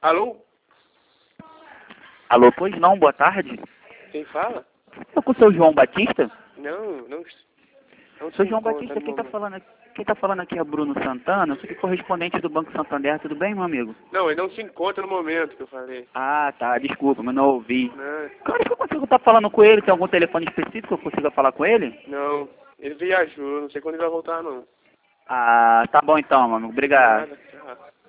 Alô? Alô, pois não, boa tarde. Quem fala? Eu com o seu João Batista? Não Seu se João encontra Batista, no quem tá momento. falando aqui é Bruno Santana, eu sou aqui correspondente do Banco Santander, tudo bem, meu amigo? Não, ele não se encontra no momento que eu falei. Ah, tá, desculpa, mas não ouvi. Não, Claro que eu consigo estar falando com ele, tem algum telefone específico que eu consiga falar com ele? não. Ele viajou, não sei quando ele vai voltar não. Ah, tá bom então, meu amigo, obrigado. Nada, tchau.